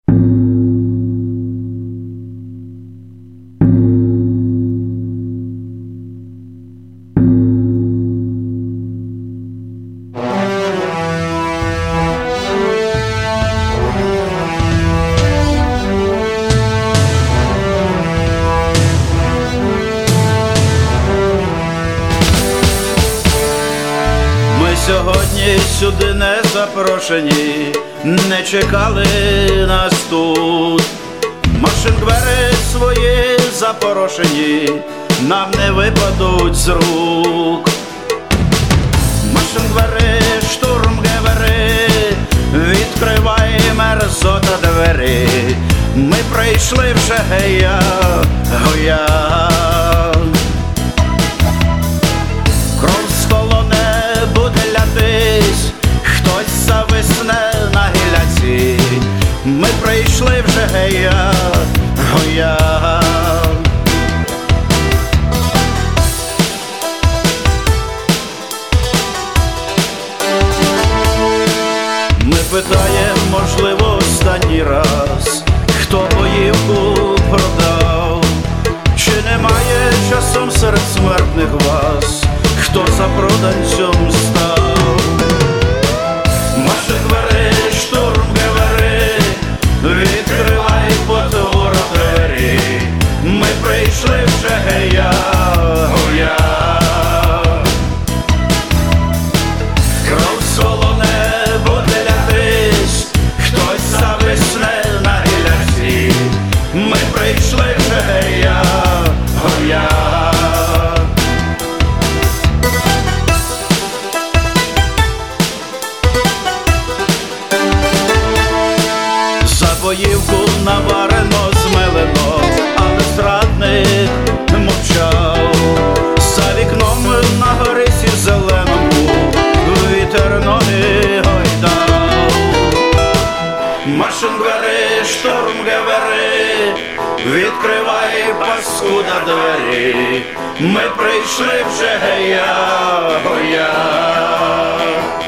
Сьогодні сюди не запрошені, не чекали нас тут. Машин двері свої запорошені, нам не випадуть з рук. Машин двері, штурм гевери, відкривай мерзота двері. Ми прийшли вже гея, гоя. Кров з колони буде лятись, хтось зависне на гіляці. Ми прийшли вже гея, гоя. Ми питаємо, можливо, останній раз, хто боївку продав, чи немає часом серед смертних вас, хто за проданцем став. Машин двери, штурм гевери, відкривай потвора двері. Ми прийшли вже гея, гоя. Кров з колони буде лятись, хтось зависне на гіляці. Ми прийшли вже гея, гоя. Боївку наварено, змелено, але зрадник мовчав. За вікном на горисі зеленому вітер ноги гойдав. Машин двери, штурм гевери, відкривай, паскуда, двері. Ми прийшли вже гея, гоя.